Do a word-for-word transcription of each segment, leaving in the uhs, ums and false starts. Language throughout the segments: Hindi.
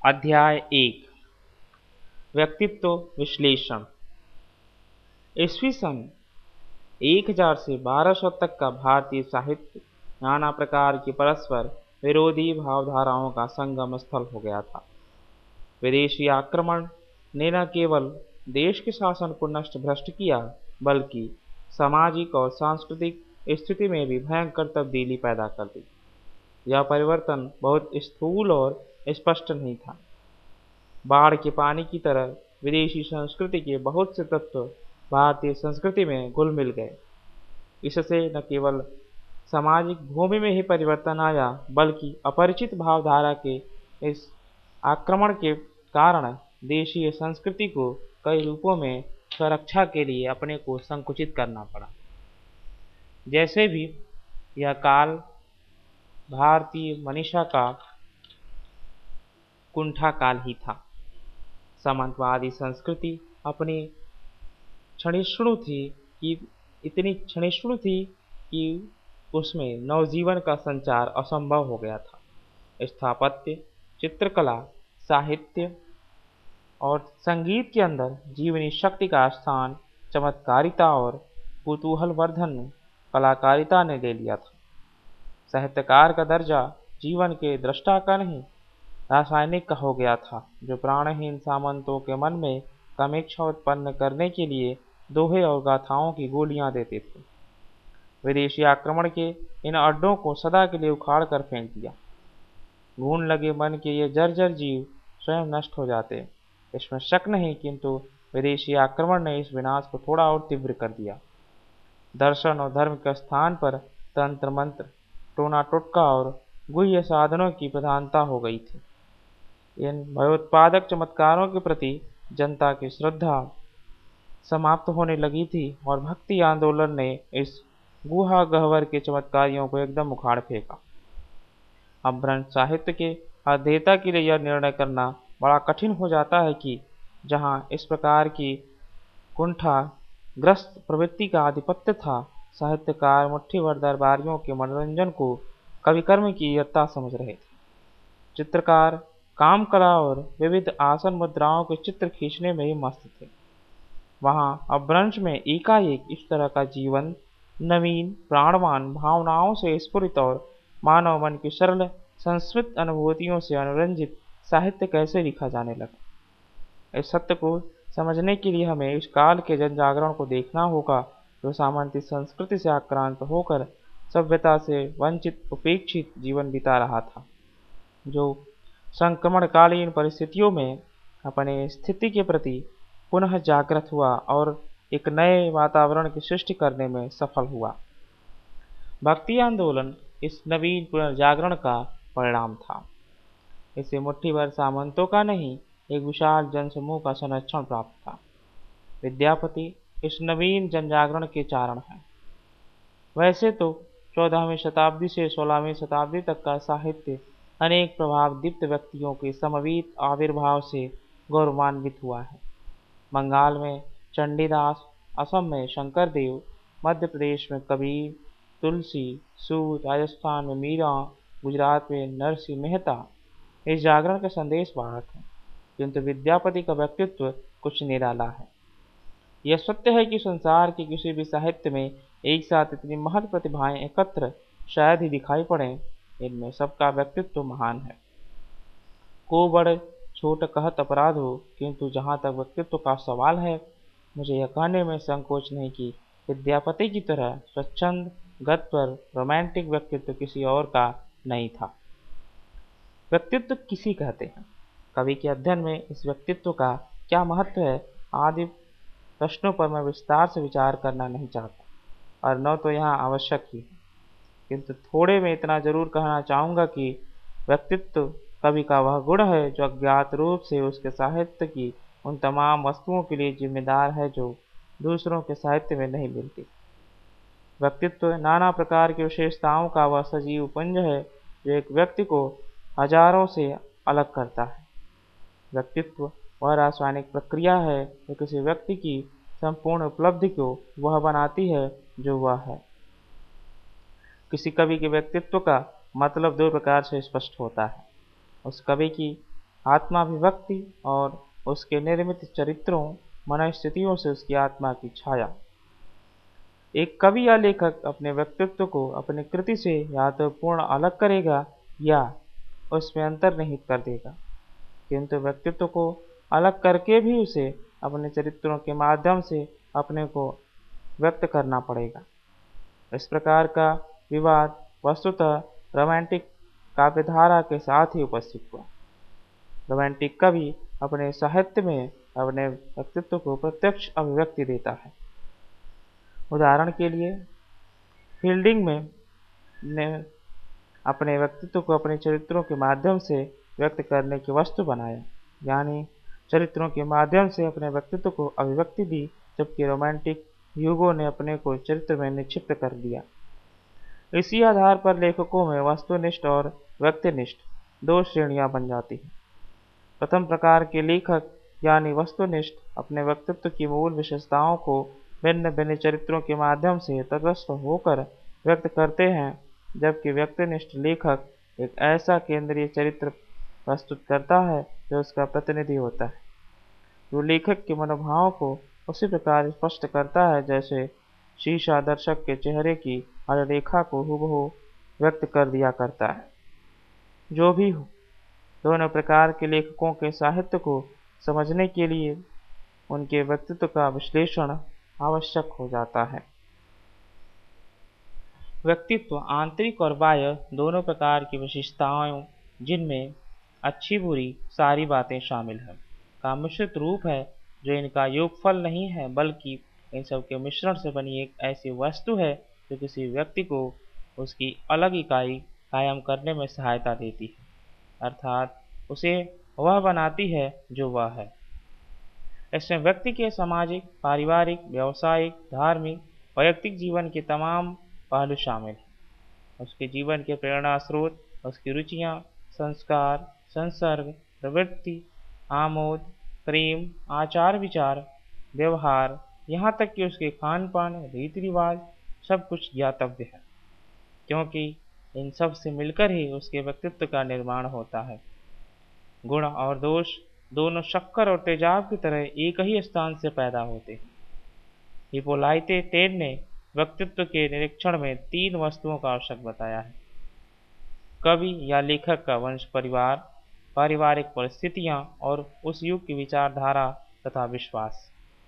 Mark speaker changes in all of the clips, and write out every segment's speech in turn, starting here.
Speaker 1: अध्याय एक। व्यक्तित्व विश्लेषण। ईस्वी सन एक हज़ार से बारह सौ तक का भारतीय साहित्य नाना प्रकार की परस्पर विरोधी भावधाराओं का संगम स्थल हो गया था। विदेशी आक्रमण ने न केवल देश के शासन को नष्ट भ्रष्ट किया, बल्कि सामाजिक और सांस्कृतिक स्थिति में भी भयंकर तब्दीली पैदा कर दी। यह परिवर्तन बहुत स्थूल और स्पष्ट नहीं था। बाढ़ के पानी की तरह विदेशी संस्कृति के बहुत से तत्व भारतीय संस्कृति में घुल मिल गए। इससे न केवल सामाजिक भूमि में ही परिवर्तन आया, बल्कि अपरिचित भावधारा के इस आक्रमण के कारण देशीय संस्कृति को कई रूपों में स्वरक्षा के लिए अपने को संकुचित करना पड़ा। जैसे भी यह काल भारतीय मनीषा का कुंठा काल ही था। सामंतवादी संस्कृति अपनी क्षणिष्णु थी कि इतनी क्षणिष्णु थी कि उसमें नवजीवन का संचार असंभव हो गया था। स्थापत्य, चित्रकला, साहित्य और संगीत के अंदर जीवनी शक्ति का स्थान चमत्कारिता और कुतूहलवर्धन कलाकारिता ने ले लिया था। साहित्यकार का दर्जा जीवन के दृष्टा का नहीं, रासायनिक का हो गया था, जो प्राणहीन सामंतों के मन में कामेच्छा उत्पन्न करने के लिए दोहे और गाथाओं की गोलियां देते थे। विदेशी आक्रमण के इन अड्डों को सदा के लिए उखाड़ कर फेंक दिया। घून लगे मन के ये जर्जर जीव स्वयं नष्ट हो जाते, इसमें शक नहीं, किंतु विदेशी आक्रमण ने इस विनाश को थोड़ा और तीव्र कर दिया। दर्शन और धर्म के स्थान पर तंत्र मंत्र, टोना टोटका और गुह्य साधनों की प्रधानता हो गई थी। इन भयोत्पादक चमत्कारों के प्रति जनता की श्रद्धा समाप्त होने लगी थी और भक्ति आंदोलन ने इस गुहा गहवर के चमत्कारियों को एकदम उखाड़ फेंका। अपभ्रंश साहित्य के अध्येता के लिए यह निर्णय करना बड़ा कठिन हो जाता है कि जहां इस प्रकार की कुंठा ग्रस्त प्रवृत्ति का आधिपत्य था, साहित्यकार मुट्ठी भर दरबारियों के मनोरंजन को कवि कर्म की यत्ता समझ रहे थे। चित्रकार काम कला और विविध आसन मुद्राओं के चित्र खींचने में ही मस्त थे। वहां अपभ्रंश में एकाएक इस तरह का जीवन, नवीन प्राणवान भावनाओं से स्फुरित और मानव मन की सरल संस्कृत अनुभूतियों से अनुरंजित साहित्य कैसे लिखा जाने लगा। इस सत्य को समझने के लिए हमें इस काल के जन जागरण को देखना होगा, जो सामंती संस्कृति से आक्रांत होकर सभ्यता से वंचित उपेक्षित जीवन बिता रहा था, जो संक्रमणकालीन परिस्थितियों में अपने स्थिति के प्रति पुनः जागृत हुआ और एक नए वातावरण की सृष्टि करने में सफल हुआ। भक्ति आंदोलन इस नवीन पुनर्जागरण का परिणाम था। इसे मुट्ठी भर सामंतों का नहीं, एक विशाल जनसमूह का संरक्षण प्राप्त था। विद्यापति इस नवीन जनजागरण के चारण हैं। वैसे तो चौदहवीं शताब्दी से सोलहवीं शताब्दी तक का साहित्य अनेक प्रभाव दीप्त व्यक्तियों के समवेत आविर्भाव से गौरवान्वित हुआ है। बंगाल में चंडीदास, असम में शंकरदेव, मध्य प्रदेश में कबीर, तुलसी, सूत, राजस्थान में मीरा, गुजरात में नरसिंह मेहता इस जागरण के संदेश वाहक हैं। किंतु विद्यापति का व्यक्तित्व कुछ निराला है। यह सत्य है कि संसार के किसी भी साहित्य में एक साथ इतनी महत प्रतिभाएं एकत्र शायद ही दिखाई पड़े। इनमें सबका व्यक्तित्व महान है। को बड़ छोट कहत अपराध हो, किंतु जहाँ तक व्यक्तित्व का सवाल है, मुझे यह कहने में संकोच नहीं कि विद्यापति की तरह स्वच्छंद, गत्पर, रोमांटिक व्यक्तित्व किसी और का नहीं था। व्यक्तित्व किसी कहते हैं। कवि के अध्ययन में इस व्यक्तित्व का क्या महत्व है आदि प्रश्नों पर मैं विस्तार से विचार करना नहीं चाहता, और न तो यहाँ आवश्यक ही है। किंतु थोड़े में इतना जरूर कहना चाहूँगा कि व्यक्तित्व कवि का वह गुण है जो अज्ञात रूप से उसके साहित्य की उन तमाम वस्तुओं के लिए जिम्मेदार है जो दूसरों के साहित्य में नहीं मिलती। व्यक्तित्व नाना प्रकार की विशेषताओं का वह सजीव पुंज है जो एक व्यक्ति को हजारों से अलग करता है। व्यक्तित्व वह रासायनिक प्रक्रिया है जो किसी व्यक्ति की संपूर्ण उपलब्धि को वह बनाती है जो वह है। किसी कवि के व्यक्तित्व का मतलब दो प्रकार से स्पष्ट होता है। उस कवि की आत्माभिव्यक्ति और उसके निर्मित चरित्रों मनस्थितियों से उसकी आत्मा की छाया। एक कवि या लेखक अपने व्यक्तित्व को अपनी कृति से या तो पूर्ण अलग करेगा या उसमें अंतर्निहित कर देगा, किंतु व्यक्तित्व को अलग करके भी उसे अपने चरित्रों के माध्यम से अपने को व्यक्त करना पड़ेगा। इस प्रकार का विवाद वस्तुतः रोमांटिक काव्यधारा के साथ ही उपस्थित हुआ। रोमांटिक कवि अपने साहित्य में अपने व्यक्तित्व को प्रत्यक्ष अभिव्यक्ति देता है। उदाहरण के लिए फील्डिंग में ने अपने व्यक्तित्व को अपने चरित्रों के माध्यम से व्यक्त करने की वस्तु बनाया, यानी चरित्रों के माध्यम से अपने व्यक्तित्व को अभिव्यक्ति दी, जबकि रोमांटिक ह्यूगो ने अपने को चरित्र में निक्षिप्त कर दिया। इसी आधार पर लेखकों में वस्तुनिष्ठ और व्यक्तिनिष्ठ दो श्रेणियां बन जाती हैं। प्रथम प्रकार के लेखक यानी वस्तुनिष्ठ अपने व्यक्तित्व की मूल विशेषताओं को भिन्न भिन्न चरित्रों के माध्यम से तटस्थ होकर व्यक्त करते हैं, जबकि व्यक्तिनिष्ठ लेखक एक ऐसा केंद्रीय चरित्र प्रस्तुत करता है जो उसका प्रतिनिधि होता है, जो लेखक के मनोभावों को उसी प्रकार स्पष्ट करता है जैसे शीशा दर्शक के चेहरे की हर रेखा को हूबहू व्यक्त कर दिया करता है। जो भी हो, दोनों प्रकार के लेखकों के साहित्य को समझने के लिए उनके व्यक्तित्व का विश्लेषण आवश्यक हो जाता है। व्यक्तित्व आंतरिक और बाह्य दोनों प्रकार की विशेषताओं, जिनमें अच्छी बुरी सारी बातें शामिल हैं, का मिश्रित रूप है, जो इनका योगफल नहीं है बल्कि इन सब के मिश्रण से बनी एक ऐसी वस्तु है जो किसी व्यक्ति को उसकी अलग इकाई कायम करने में सहायता देती है, अर्थात उसे वह बनाती है जो वह है। इसमें व्यक्ति के सामाजिक, पारिवारिक, व्यावसायिक, धार्मिक, वैयक्तिक जीवन के तमाम पहलू शामिल हैं। उसके जीवन के प्रेरणा स्रोत, उसकी रुचियाँ, संस्कार, संसर्ग, प्रवृत्ति, आमोद, प्रेम, आचार विचार, व्यवहार, यहाँ तक कि उसके खान पान, रीति रिवाज, सब कुछ ज्ञातव्य है, क्योंकि इन सब से मिलकर ही उसके व्यक्तित्व का निर्माण होता है। गुण और दोष दोनों शक्कर और तेजाब की तरह एक ही स्थान से पैदा होते हैं। हिप्पोलाइते टेन ने व्यक्तित्व के निरीक्षण में तीन वस्तुओं का आवश्यक बताया है: कवि या लेखक का वंश परिवार, पारिवारिक परिस्थितियां और उस युग की विचारधारा तथा विश्वास।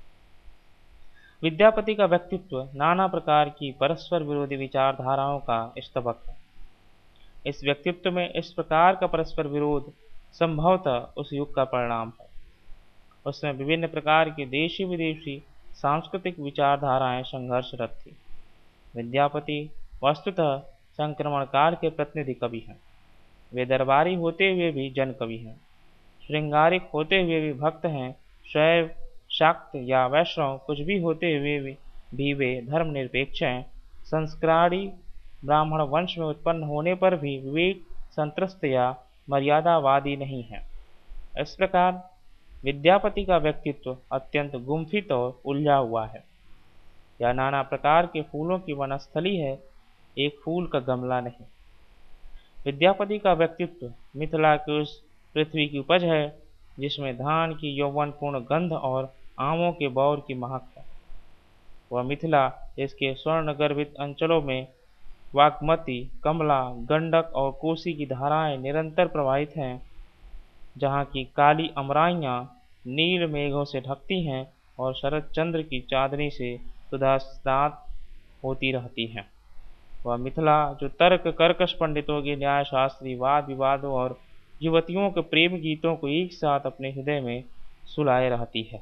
Speaker 1: विद्यापति का व्यक्तित्व नाना प्रकार की परस्पर विरोधी विचारधाराओं का स्तबक है। इस व्यक्तित्व में इस प्रकार का परस्पर विरोध संभवतः उस युग का परिणाम है। उसमें विभिन्न प्रकार की देशी विदेशी सांस्कृतिक विचारधाराएं संघर्षरत थी। विद्यापति वस्तुतः संक्रमण काल के प्रतिनिधि कवि हैं। वे दरबारी होते हुए भी जन कवि हैं, श्रृंगारिक होते हुए भी भक्त हैं, शैव, शाक्त या वैष्णव कुछ भी होते हुए भी, भी वे धर्मनिरपेक्ष हैं, संस्कारी ब्राह्मण वंश में उत्पन्न होने पर भी विवेक संत्रस्त या मर्यादावादी नहीं है। इस प्रकार विद्यापति का व्यक्तित्व अत्यंत गुम्फित और उलझा हुआ है। यह नाना प्रकार के फूलों की वनस्थली है, एक फूल का गमला नहीं। विद्यापति का व्यक्तित्व मिथिला की उस पृथ्वी की उपज है जिसमें धान की यौवनपूर्ण गंध और आमों के बौर की महक है। वह मिथिला इसके स्वर्ण गर्भित अंचलों में वाग्मती, कमला, गंडक और कोसी की धाराएं निरंतर प्रवाहित हैं, जहाँ की काली अमराइयाँ नील मेघों से ढकती हैं और शरद चंद्र की चांदनी से सुधास्नात होती रहती हैं। वह मिथिला जो तर्क कर्कश पंडितों के न्यायशास्त्री वाद विवादों और युवतियों के प्रेम गीतों को एक साथ अपने हृदय में सुलाए रहती है।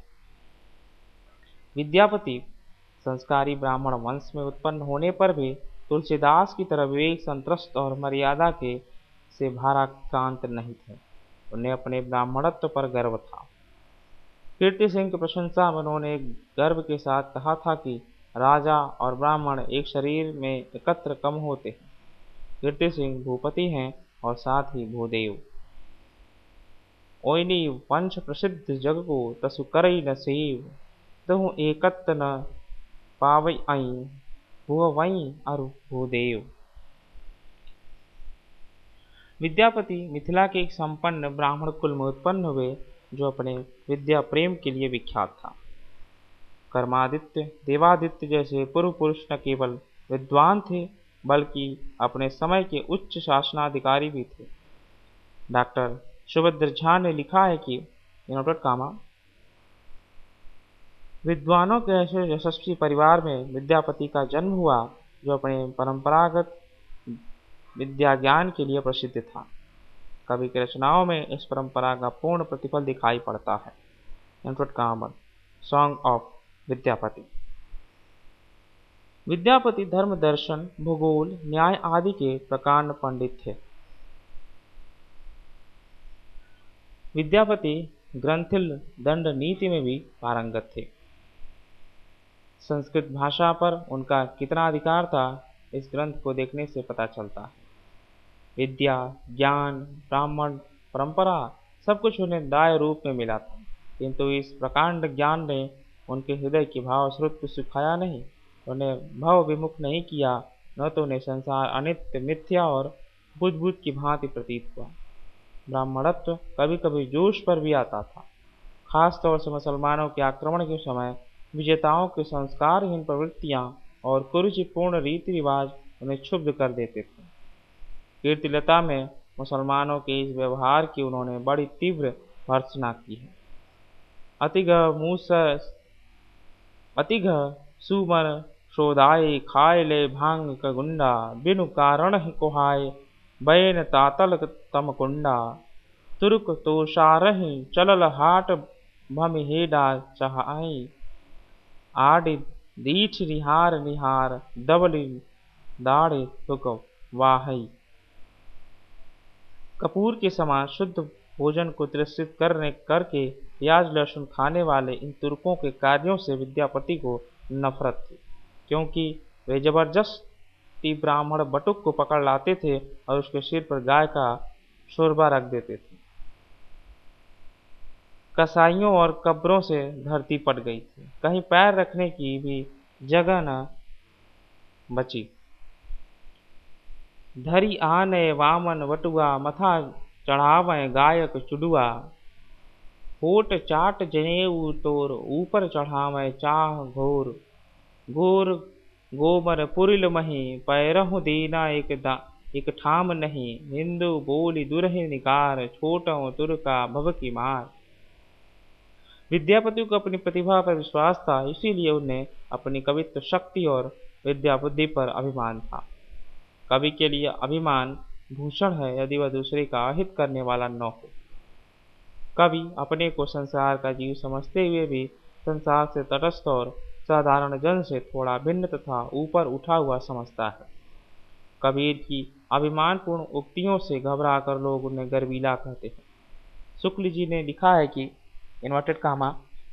Speaker 1: विद्यापति संस्कारी ब्राह्मण वंश में उत्पन्न होने पर भी तुलसीदास की तरह विवेक संत्रस्त और मर्यादा के से भाराक्रांत नहीं थे। उन्हें अपने ब्राह्मणत्व पर गर्व था। कीर्ति सिंह की प्रशंसा में उन्होंने गर्व के साथ कहा था कि राजा और ब्राह्मण एक शरीर में एकत्र कम होते हैं। कीर्ति सिंह भूपति हैं और साथ ही भूदेव। ओइनी वंश प्रसिद्ध जग को तसु करई न सेव, तहु एकत्त न पावई आई, भुवई अरु भूदेव। विद्यापति मिथिला के एक संपन्न ब्राह्मण कुल में उत्पन्न हुए, जो अपने विद्या प्रेम के लिए विख्यात था। कर्मादित्य, देवादित्य जैसे पूर्व पुरुष न केवल विद्वान थे, बल्कि अपने समय के उच्च शासनाधिकारी भी थे। डॉक्टर सुभद्र झा ने लिखा है कि इनवर्टेड कामा विद्वानों के ऐसे यशस्वी परिवार में विद्यापति का जन्म हुआ, जो अपने परंपरागत विद्या ज्ञान के लिए प्रसिद्ध था। कवि की रचनाओं में इस परंपरा का पूर्ण प्रतिफल दिखाई पड़ता है। Inverted comma song of Vidyapati. Vidyapati धर्म, दर्शन, भूगोल, न्याय आदि के प्रकांड पंडित थे। विद्यापति ग्रंथिल दंड नीति में भी पारंगत थे। संस्कृत भाषा पर उनका कितना अधिकार था, इस ग्रंथ को देखने से पता चलता है। विद्या, ज्ञान, ब्राह्मण परंपरा सब कुछ उन्हें दाय रूप में मिला था, किंतु इस प्रकांड ज्ञान ने उनके हृदय के भाव स्रोत को सुखाया नहीं, उन्हें भव विमुख नहीं किया, न तो उन्हें संसार अनित्य, मिथ्या और बुद्ध की भांति प्रतीत हुआ। ब्राह्मणत्व कभी कभी जोश पर भी आता था। खास तौर से मुसलमानों के आक्रमण के समय विजेताओं के संस्कारहीन प्रवृत्तियां और कुरुचिपूर्ण रीति रिवाज उन्हें क्षुब्ध कर देते थे। कीर्तिलता में मुसलमानों के इस व्यवहार की उन्होंने बड़ी तीव्र भर्त्सना की है। अतिघ मूस अतिघ सुमन शोधाए खाए ले भांग का गुंडा, बिनु कारण ही कोहाय बैन तातल तम कुंडा, तुर्क तो सारही चलल हाट भम हेडा चहाई, आडि दीठ रिहार निहार दबली दाड़े तुक वाहई। कपूर के समान शुद्ध भोजन को तिरस्कृत करने करके प्याज लहसुन खाने वाले इन तुर्कों के कार्यों से विद्यापति को नफरत थी, क्योंकि वे जबरदस्ती ब्राह्मण बटुक को पकड़ लाते थे और उसके सिर पर गाय का शोरबा रख देते थे। कसाईयों और कब्रों से धरती पट गई थी, कहीं पैर रखने की भी जगह न बची। धरी आने वामन वटुआ, मथा चढ़ावे गायक चुडुआ, होट चाट जनेऊ तोर, ऊपर चढ़ावे चाह घोर, घोर गोबर पुरिल मही, पैरहु दीना एक दा एक ठाम नहीं, हिंदू बोली दुरहि निकार, छोटों तुर्का भव की मार। विद्यापति को अपनी प्रतिभा पर विश्वास था, इसीलिए उन्हें अपनी कवित्व शक्ति और विद्या बुद्धि पर अभिमान था। कवि के लिए अभिमान भूषण है, यदि वह दूसरे का अहित करने वाला न हो। कवि अपने को संसार का जीव समझते हुए भी संसार से तटस्थ और साधारण जन से थोड़ा भिन्न तथा ऊपर उठा हुआ समझता है। कबीर की अभिमानपूर्ण उक्तियों से घबरा कर लोग उन्हें गर्वीला कहते हैं। शुक्ल जी ने लिखा है कि इन्वर्टेड कामा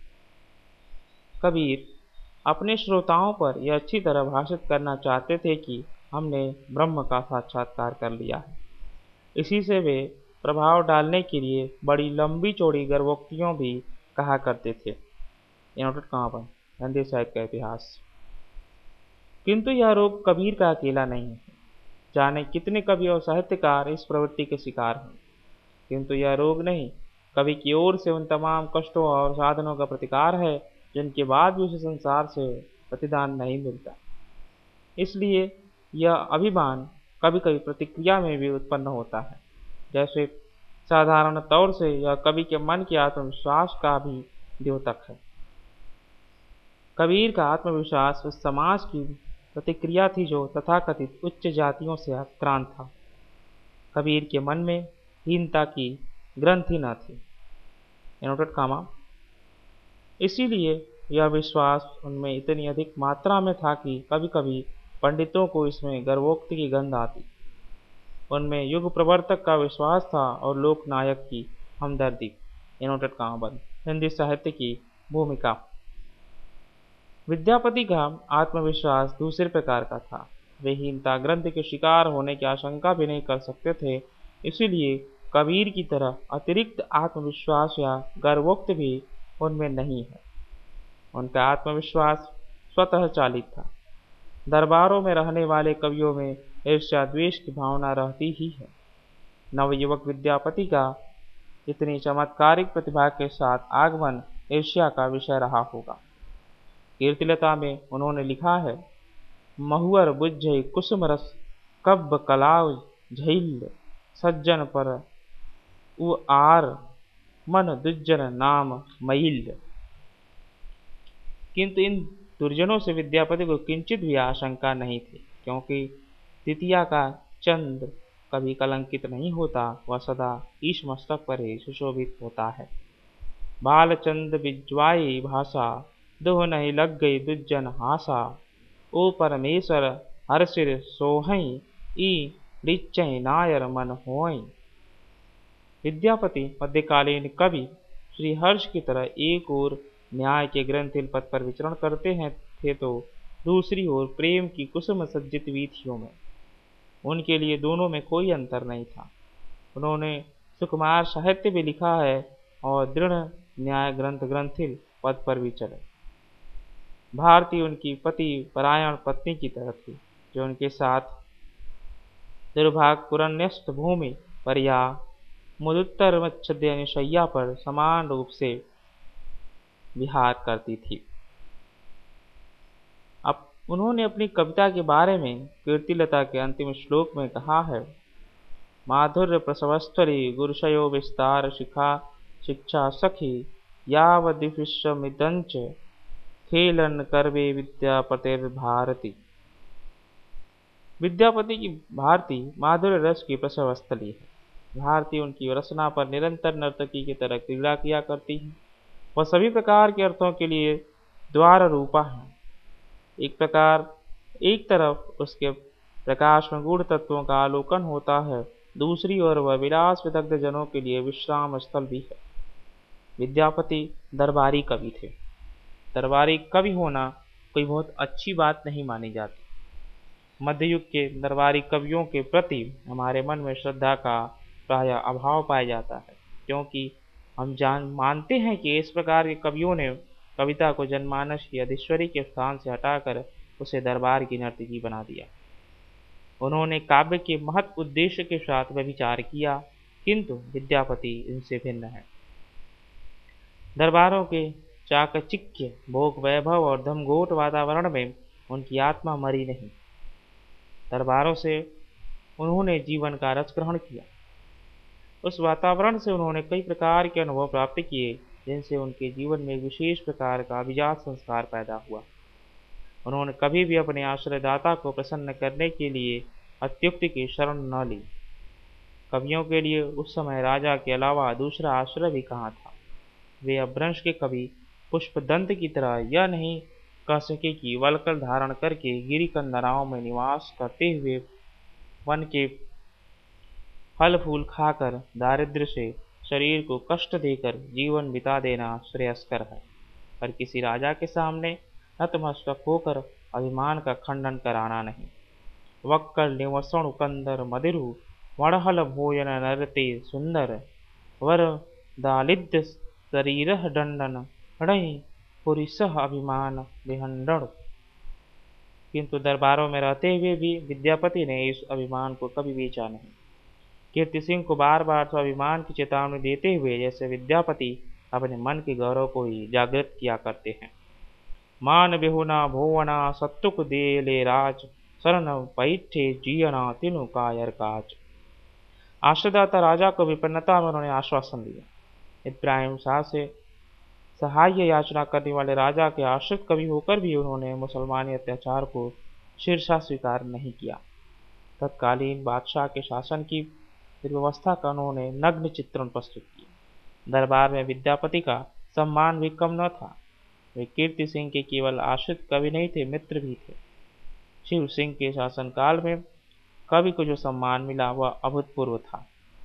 Speaker 1: कबीर अपने श्रोताओं पर यह अच्छी तरह भाषित करना चाहते थे कि हमने ब्रह्म का साक्षात्कार कर लिया है। इसी से वे प्रभाव डालने के लिए बड़ी लंबी चौड़ी गर्वोक्तियों भी कहा करते थे। इन्वर्टेड कामा पर हिंदी साहित्य का इतिहास। किंतु यह रोग कबीर का अकेला नहीं है। जाने कितने कवि और साहित्यकार इस प्रवृत्ति के शिकार हैं, किंतु यह रोग नहीं, कवि की ओर से उन तमाम कष्टों और साधनों का प्रतिकार है जिनके बाद भी उसे संसार से प्रतिदान नहीं मिलता। इसलिए यह अभिमान कभी कभी प्रतिक्रिया में भी उत्पन्न होता है। जैसे साधारण तौर से यह कवि के मन के आत्मविश्वास का भी द्योतक है। कबीर का आत्मविश्वास उस समाज की प्रतिक्रिया थी जो तथाकथित उच्च जातियों से आक्रांत था। कबीर के मन में हीनता की ग्रंथि न थी। इन्वर्टेड कामा इसीलिए यह विश्वास उनमें इतनी अधिक मात्रा में था कि कभी कभी पंडितों को इसमें गर्वोक्ति की गंध आती। उनमें युग प्रवर्तक का विश्वास था और लोकनायक की हमदर्दी। इन्वर्टेड कामा बंद। हिंदी साहित्य की भूमिका। विद्यापति का आत्मविश्वास दूसरे प्रकार का था। वे हीनता ग्रंथ के शिकार होने की आशंका भी नहीं कर सकते थे, इसीलिए कबीर की तरह अतिरिक्त आत्मविश्वास या गर्वोक्त भी उनमें नहीं है। उनका आत्मविश्वास स्वतः चालित था। दरबारों में रहने वाले कवियों में ईर्ष्या द्वेष की भावना रहती ही है। नवयुवक विद्यापति का इतनी चमत्कारिक प्रतिभा के साथ आगमन ईर्ष्या का विषय रहा होगा। कीर्तिलता में उन्होंने लिखा है, महुअर बुझई कुसुम रस कब्ब कलाउ झैल सज्जन पर उ आर मन दुज्जन नाम मईल। किंतु इन दुर्जनों से विद्यापति को किंचित भी आशंका नहीं थी, क्योंकि द्वितीया का चंद्र कभी कलंकित नहीं होता, वह सदा ईश मस्तक पर ही सुशोभित होता है। बालचंद बिज्वाई भाषा दोह नहीं लग गई दुज्जन हासा, ओ परमेश्वर हर्षिर सोहई ई रिचय नायर मन होई। विद्यापति मध्यकालीन कवि श्री हर्ष की तरह एक ओर न्याय के ग्रंथिल पद पर विचरण करते हैं थे, तो दूसरी ओर प्रेम की कुसुम सज्जित वीथियों में। उनके लिए दोनों में कोई अंतर नहीं था। उन्होंने सुकुमार साहित्य भी लिखा है और दृढ़ न्याय ग्रंथ ग्रंथिल पद पर भी चले। भारती उनकी पति परायण पत्नी की तरह थी, जो उनके साथ दुर्भाग्यपुरन्यस्त भूमि पर या मुदुत्तर मच्छद्य निशैया पर समान रूप से विहार करती थी। अब उन्होंने अपनी कविता के बारे में कीर्तिलता के अंतिम श्लोक में कहा है, माधुर्य प्रसवस्तरी गुरुशयो विस्तार शिखा शिक्षा सखी यावदिविश्वमिदंच खेलन करवे विद्यापतिर भारती। विद्यापति की भारती माधुर्य रस की प्रसव स्थली है। भारती उनकी रचना पर निरंतर नर्तकी की तरह क्रीड़ा किया करती है। वह सभी प्रकार के अर्थों के लिए द्वार रूपा है। एक प्रकार एक तरफ उसके प्रकाश में गूढ़ तत्वों का आलोकन होता है, दूसरी ओर वह विलास विदग्ध जनों के लिए विश्राम स्थल भी है। विद्यापति दरबारी कवि थे। दरबारी कवि होना कोई बहुत अच्छी बात नहीं मानी जाती। मध्ययुग के दरबारी कवियों के प्रति हमारे मन में श्रद्धा का प्रायः अभाव पाया जाता है, क्योंकि हम जान मानते हैं कि इस प्रकार के कवियों ने कविता को जनमानस की अधीश्वरी के स्थान से हटाकर उसे दरबार की नर्तकी बना दिया। उन्होंने काव्य के महत् उद्देश्य के साथ व्यभिचार किया, किंतु विद्यापति इनसे भिन्न है। दरबारों के चाकचिक्य भोग वैभव और धमघोट वातावरण में उनकी आत्मा मरी नहीं। दरबारों से उन्होंने जीवन का रस ग्रहण किया। उस वातावरण से उन्होंने कई प्रकार के अनुभव प्राप्त किए, जिनसे उनके जीवन में एक विशेष प्रकार का अभिजात संस्कार पैदा हुआ। उन्होंने कभी भी अपने आश्रयदाता को प्रसन्न करने के लिए अत्युक्ति की शरण न ली। कवियों के लिए उस समय राजा के अलावा दूसरा आश्रय भी कहाँ था। वे अपभ्रंश के कवि पुष्पदंत की तरह यह नहीं कह सके कि वलकल धारण करके गिरी कंदराओं में निवास करते हुए वन के फल फूल खाकर दारिद्र्य से शरीर को कष्ट देकर जीवन बिता देना श्रेयस्कर है, पर किसी राजा के सामने नतमस्तक होकर अभिमान का खंडन कराना नहीं। वक्कल निवसणु कंदर मदिरु वणहल भोजन नरते सुंदर वर दालिद्य शरीर दंडन हणई पुरिसह अभिमान विहंडण। किंतु दरबारों में रहते हुए भी विद्यापति ने इस अभिमान को कभी बेचा नहीं। कीर्ति सिंह को बार बार स्वाभिमान की चेतावनी देते हुए जैसे विद्यापति अपने मन के गौरव को ही जागृत किया करते हैं। मान बेहुना भोवना सत्तुक दे ले राज शरण पैठे जियना तिनु कायर काज। आश्रयदाता राजा को विपन्नता में उन्होंने आश्वासन दिया। इब्राहिम शाह से सहाय याचना करने वाले राजा के आश्रित कवि होकर भी उन्होंने मुसलमानी अत्याचार को शीर्षा स्वीकार नहीं किया। तत्कालीन बादशाह के शासन की व्यवस्था का उन्होंने नग्न चित्रण प्रस्तुत किया। दरबार में विद्यापति का सम्मान भी कम न था। वे कीर्ति सिंह के केवल आश्रित कवि नहीं थे, मित्र भी थे। शिव सिंह के शासनकाल में कवि को जो सम्मान मिला वह अभूतपूर्व था।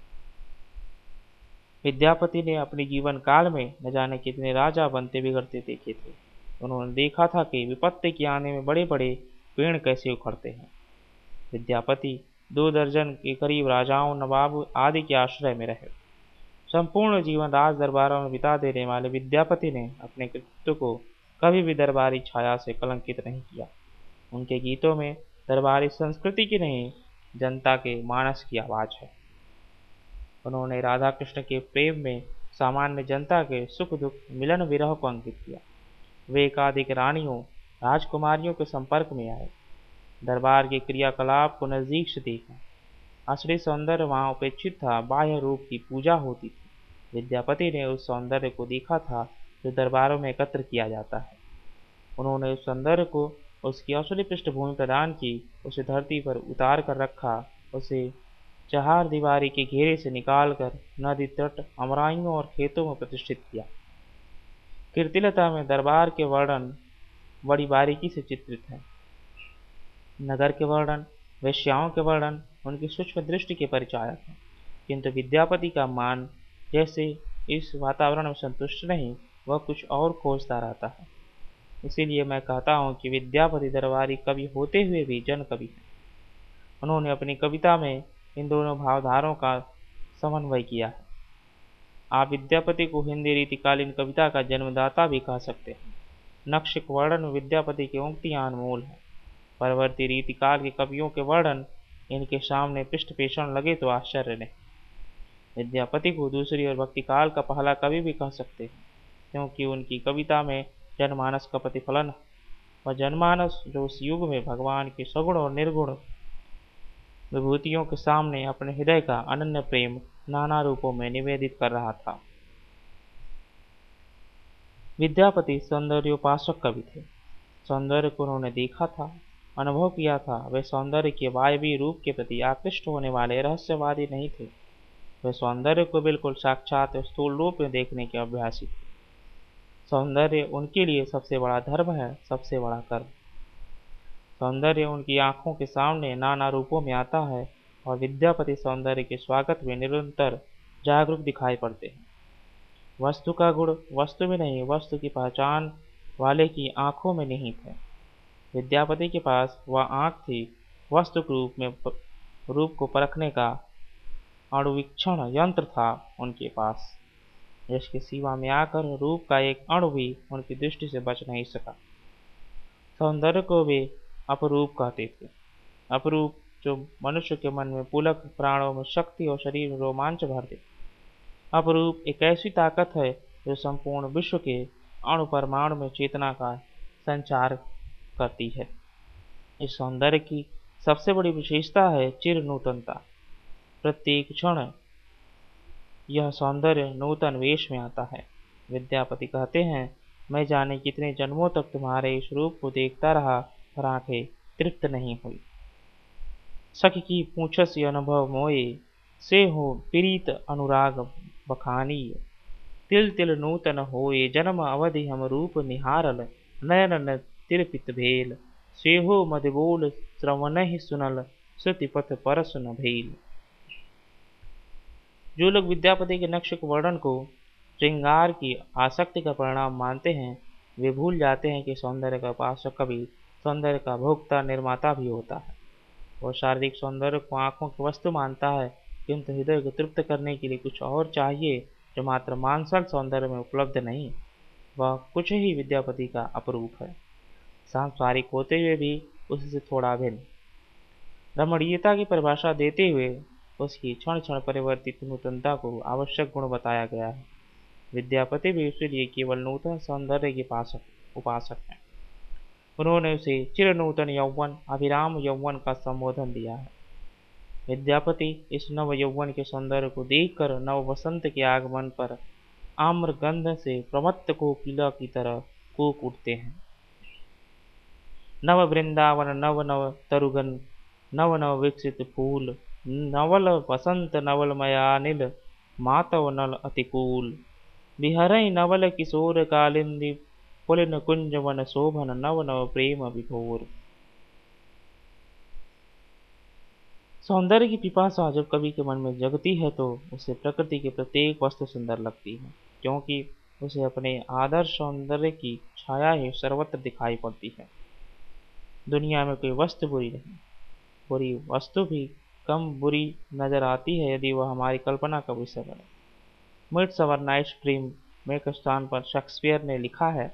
Speaker 1: विद्यापति ने अपने जीवन काल में न जाने कितने राजा बनते बिगड़ते देखे थे। उन्होंने देखा था कि विपत्ति के आने में बड़े बड़े पेड़ कैसे उखड़ते हैं। विद्यापति दो दर्जन के करीब राजाओं, नवाब आदि के आश्रय में रहे। संपूर्ण जीवन राज दरबारों में बिता देने वाले विद्यापति ने अपने कृतित्व को कभी भी दरबारी छाया से कलंकित नहीं किया। उनके गीतों में दरबारी संस्कृति की नहीं, जनता के मानस की आवाज है। उन्होंने राधा कृष्ण के प्रेम में सामान्य जनता के सुख दुख मिलन विरह को अंकित किया। वे एकाधिक रानियों राजकुमारियों के संपर्क में आए, दरबार के क्रियाकलाप को नजदीक से देखा। असली सौंदर्य वहाँ उपेक्षित था, बाह्य रूप की पूजा होती थी। विद्यापति ने उस सौंदर्य को देखा था जो दरबारों में एकत्र किया जाता है। उन्होंने उस सौंदर्य को उसकी असली पृष्ठभूमि प्रदान की, उसे धरती पर उतार कर रखा, उसे चार दीवारी के घेरे से निकालकर नदी तट, अमराइयों और खेतों में प्रतिष्ठित किया। कीर्तिलता में दरबार के वर्णन बड़ी बारीकी से चित्रित है। नगर के वर्णन, वेश्याओं के वर्णन उनकी सूक्ष्म दृष्टि के परिचायक हैं, किंतु विद्यापति का मान जैसे इस वातावरण में संतुष्ट नहीं, वह कुछ और खोजता रहता है। इसीलिए मैं कहता हूँ कि विद्यापति दरबारी कवि होते हुए भी जन कवि हैं। उन्होंने अपनी कविता में इन दोनों भावधारों का समन्वय किया है। आप विद्यापति को हिंदी रीतिकालीन कविता का जन्मदाता भी कह सकते हैं। नक्षिक वर्णन विद्यापति की उक्तियां अनमोल हैं। परवर्ती रीतिकाल के कवियों के वर्णन इनके सामने पृष्ठपेषण लगे तो आश्चर्य नहीं। विद्यापति को दूसरी और भक्तिकाल का पहला कवि भी कह सकते हैं, क्योंकि उनकी कविता में जनमानस का प्रतिफलन है। वह जनमानस जो उस युग में भगवान के सगुण और निर्गुण विभूतियों के सामने अपने हृदय का अनन्य प्रेम नाना रूपों में निवेदित कर रहा था। विद्यापति सौंदर्योपासक कवि थे। सौंदर्य को उन्होंने देखा था, अनुभव किया था। वे सौंदर्य के वायवी रूप के प्रति आकृष्ट होने वाले रहस्यवादी नहीं थे। वे सौंदर्य को बिल्कुल साक्षात स्थूल रूप में देखने के अभ्यासी थे। सौंदर्य उनके लिए सबसे बड़ा धर्म है, सबसे बड़ा कर्म। सौंदर्य उनकी आंखों के सामने नाना रूपों में आता है और विद्यापति सौंदर्य के स्वागत में निरंतर जागरूक दिखाई पड़ते हैं। वस्तु का गुण वस्तु में नहीं, वस्तु की पहचान वाले की आंखों में निहित है। विद्यापति के पास वह आंख थी, वस्तु के रूप में रूप को परखने का अणुवीक्षण यंत्र था उनके पास, जिसके सीमा में आकर रूप का एक अणु भी उनकी दृष्टि से बच नहीं सका। सौंदर्य को वे अपरूप कहते थे। अपरूप जो मनुष्य के मन में पुलक, प्राणों में शक्ति और शरीर में रोमांच भर दे। अपरूप एक ऐसी ताकत है जो संपूर्ण विश्व के अणु परमाणु में चेतना का संचार करती है। इस सौंदर्य की सबसे बड़ी विशेषता है चिर नूतनता। प्रत्येक क्षण यह सौंदर्य नूतन वेश में आता है। विद्यापति कहते हैं, मैं जाने कितने जन्मों तक तुम्हारे इस रूप को देखता रहा, पर आंखें तृप्त नहीं हुई। सखी की पूछस अनुभव मोए, से हो प्रीत अनुराग बखानी। तिल तिल नूतन होए, जन्म अवधि हम रूप निहारल। नयन तिरपित भेल, से हो मद बोल श्रवण सुनल। श्रुति पथ परस न भेल। जो लोग विद्यापति के नक्श वर्णन को श्रृंगार की आसक्ति का परिणाम मानते हैं, वे भूल जाते हैं कि सौंदर्य का उपासक कवि सौंदर्य का भोक्ता निर्माता भी होता है। वह शारीरिक सौंदर्य को आंखों की वस्तु मानता है, किंतु हृदय को तृप्त करने के लिए कुछ और चाहिए जो मात्र मानसल सौंदर्य में उपलब्ध नहीं। वह कुछ ही विद्यापति का अपरूप है, सांसारिक होते हुए भी उससे थोड़ा भिन्न। रमणीयता की परिभाषा देते हुए उसकी क्षण क्षण परिवर्तित नूतनता को आवश्यक गुण बताया गया है। विद्यापति भी इसलिए केवल नूतन सौंदर्य के पासक उपासक हैं। उन्होंने उसे चिर नूतन यौवन, अभिराम यौवन का संबोधन दिया है। विद्यापति इस नव यौवन के सौंदर्य को देखकर नव वसंत के आगमन पर आम्र गंध से प्रमत्त कोकिला की तरह कूक उठते हैं। नव वृंदावन नव नव तरुगन, नव नव विकसित फूल। नवल वसंत नवल मयानिल, मातव नल अतिकूल। बिहरई नवल किशोर कालिंदी, पुलिन कुंज वन शोभन। नव नव प्रेम विभोर। सौंदर्य की पिपासा जब कवि के मन में जगती है तो उसे प्रकृति की प्रत्येक वस्तु सुंदर लगती है, क्योंकि उसे अपने आदर्श सौंदर्य की छाया ही सर्वत्र दिखाई पड़ती है। दुनिया में कोई वस्तु बुरी नहीं, बुरी वस्तु भी कम बुरी नजर आती है यदि वह हमारी कल्पना का विषय बने। मिडसमर नाइट्स ड्रीम में एक स्थान पर शेक्सपियर ने लिखा है,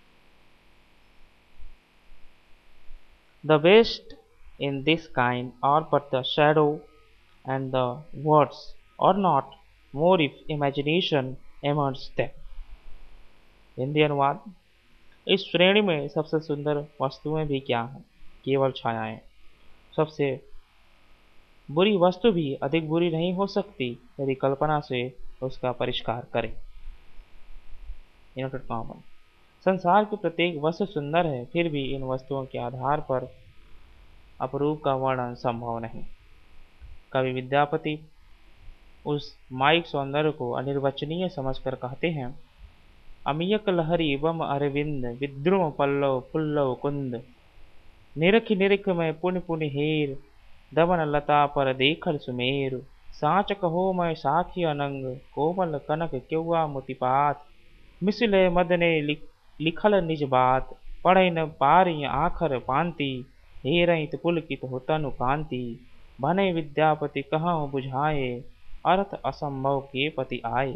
Speaker 1: the best in this kind are but the shadow, and the words are not more if imagination emerges them. Hindi अनुवाद। इस श्रेणी में सबसे सुंदर वस्तुएं भी क्या हैं? केवल छायाएं। सबसे बुरी वस्तु भी अधिक बुरी नहीं हो सकती यदि कल्पना से उसका परिष्कार करें। Inverted comma. संसार की प्रत्येक वस्तु सुंदर है, फिर भी इन वस्तुओं के आधार पर अपरूप का वर्णन संभव नहीं। कवि विद्यापति उस माइक सौंदर्य को अनिर्वचनीय समझकर कहते हैं, अमियक लहरी बम अरविंद विद्रुम पल्लव पुल्लव कुंद, निरख निरख में पुन पुन हेर, दमन लता पर देखल सुमेर, साच कहो मैं साखी अनंग, कोमल कनक क्योआ मोतिपात, मिसले मदने लिख, लिखल निज बात, पढ़ै न पारी आखर पांति, हेरहित पुलकित हो तनु कांति, भने विद्यापति कहूँ बुझाए, अर्थ असंभव के पति आए।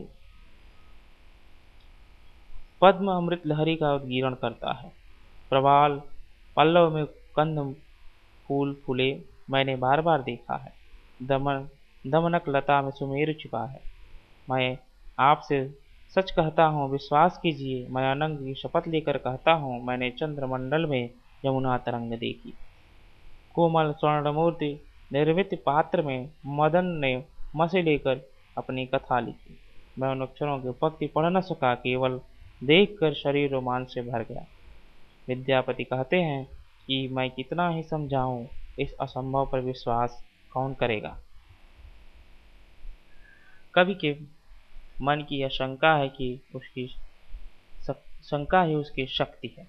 Speaker 1: पद्म अमृत लहरी का उद्गीरण करता है। प्रवाल पल्लव में कंद फूल फूले मैंने बार बार देखा है। दमन दमनक लता में सुमेरु छिपा है। मैं आपसे सच कहता हूँ, विश्वास कीजिए, मैं अनंग की शपथ लेकर कहता हूँ, मैंने चंद्रमंडल में यमुना तरंग देखी। कोमल स्वर्णमूर्ति निर्मित पात्र में मदन ने मसे लेकर अपनी कथा लिखी। मैं उन अक्षरों की पक्ति पढ़ न सका, केवल देखकर शरीर रोमांच से भर गया। विद्यापति कहते हैं कि मैं कितना ही समझाऊं, इस असंभव पर विश्वास कौन करेगा। कवि के मन की यह शंका है कि उसकी शंका ही उसकी शक्ति है।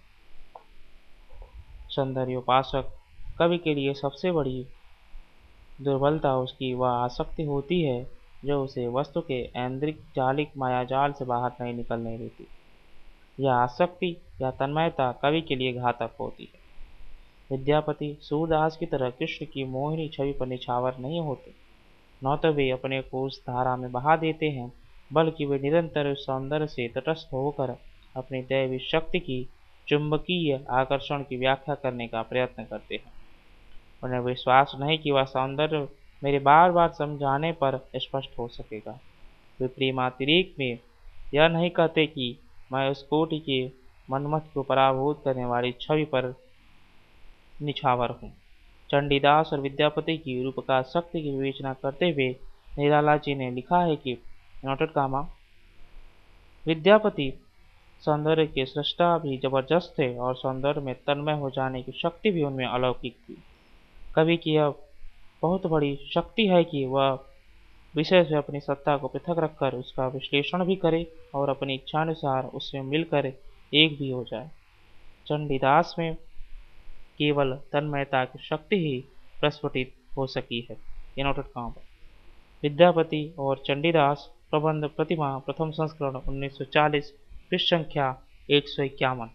Speaker 1: सौंदर्योपासक कवि के लिए सबसे बड़ी दुर्बलता उसकी वह आसक्ति होती है जो उसे वस्तु के ऐन्द्रिक जालिक मायाजाल से बाहर नहीं निकलने देती। यह आसक्ति या तन्मयता कवि के लिए घातक होती है। विद्यापति सूरदास की तरह कृष्ण की मोहिनी छवि पर निछावर नहीं होते। न तो वे अपने को उस धारा में बहा देते हैं, बल्कि वे निरंतर उस सौंदर्य से तटस्थ होकर अपनी दैवी शक्ति की चुंबकीय आकर्षण की व्याख्या करने का प्रयत्न करते हैं। उन्हें विश्वास नहीं कि वह सौंदर्य मेरे बार बार समझाने पर स्पष्ट हो सकेगा। वे प्रेमातिरेक में यह नहीं कहते कि मैं उस कोटि के मनमथ को पराभूत करने वाली छवि पर निछावर हूँ। चंडीदास और विद्यापति की रूपका शक्ति की विवेचना करते हुए निराला जी ने लिखा है कि नोटेड कामा विद्यापति सौंदर्य के सृष्टा भी जबरदस्त थे और सौंदर्य में तन्मय हो जाने की शक्ति भी उनमें अलौकिक थी। कवि की यह बहुत बड़ी शक्ति है कि वह विषय से अपनी सत्ता को पृथक रखकर उसका विश्लेषण भी करे और अपनी इच्छानुसार उसमें मिलकर एक भी हो जाए। चंडीदास में केवल तन्मयता की शक्ति ही प्रस्फुटित हो सकी है। नोटेड कॉमा विद्यापति और चंडीदास प्रबंध प्रतिमा प्रथम संस्करण उन्नीस सौ चालीस पृष्ठ संख्या एक सौ इक्यावन।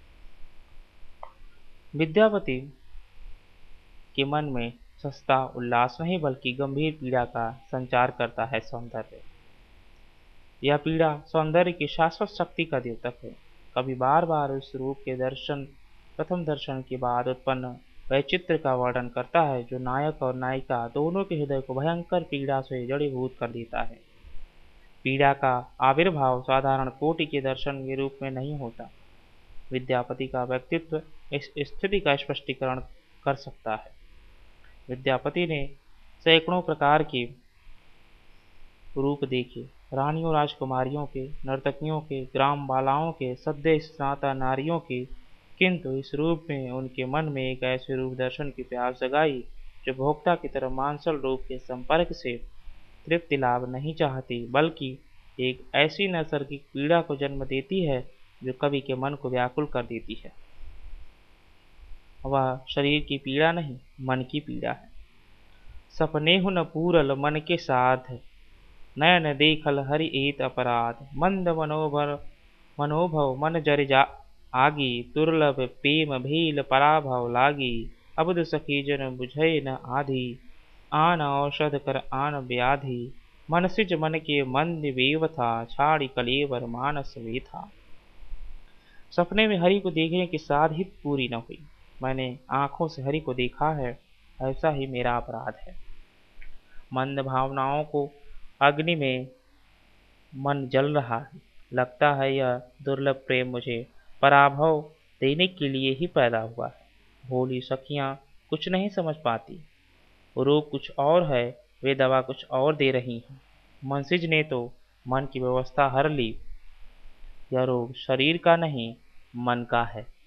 Speaker 1: विद्यापति के मन में सस्ता उल्लास नहीं बल्कि गंभीर पीड़ा का संचार करता है सौंदर्य। यह पीड़ा सौंदर्य की शाश्वत शक्ति का द्योतक है। कभी बार बार उस रूप के दर्शन प्रथम दर्शन के बाद उत्पन्न वह चित्र का वर्णन करता है जो नायक और नायिका दोनों के हृदय को भयंकर पीड़ा से जड़ीभूत कर देता है। पीड़ा का आविर्भाव साधारण कोटि के दर्शन के रूप में नहीं होता। विद्यापति का व्यक्तित्व इस स्थिति का स्पष्टीकरण कर सकता है। विद्यापति ने सैकड़ों प्रकार के रूप देखे, रानियों राजकुमारियों के, नर्तकियों के, ग्राम बालाओं के, सद्य स्नाता नारियों के, किंतु इस रूप में उनके मन में एक ऐसे रूप दर्शन की प्यास जगाई जो भोक्ता की तरह मांसल रूप के संपर्क से तृप्ति लाभ नहीं चाहती, बल्कि एक ऐसी नैसर्गिक पीड़ा को जन्म देती है जो कवि के मन को व्याकुल कर देती है। वह शरीर की पीड़ा नहीं, मन की पीड़ा है। सपने हु न पूरल मन के साध, नयन देखल हरि एत अपराध, मंद मनोभर मनोभव मन जर जा आगी, दुर्लभ प्रेम भील पराभव लागी, अबुद सखी जन बुझै न आधी, आन औषध कर आन व्याधि, मनसिज मन के मंद वेव था, छाड़ी कलेवर मानस वे था। सपने में हरि को देखने की साध ही पूरी न हुई। मैंने आंखों से हरि को देखा है, ऐसा ही मेरा अपराध है। मंद भावनाओं को अग्नि में मन जल रहा है। लगता है यह दुर्लभ प्रेम मुझे पराभव देने के लिए ही पैदा हुआ है। भोली सखियाँ कुछ नहीं समझ पाती। रोग कुछ और है, वे दवा कुछ और दे रही हैं। मनसिज ने तो मन की व्यवस्था हर ली। यह रोग शरीर का नहीं, मन का है।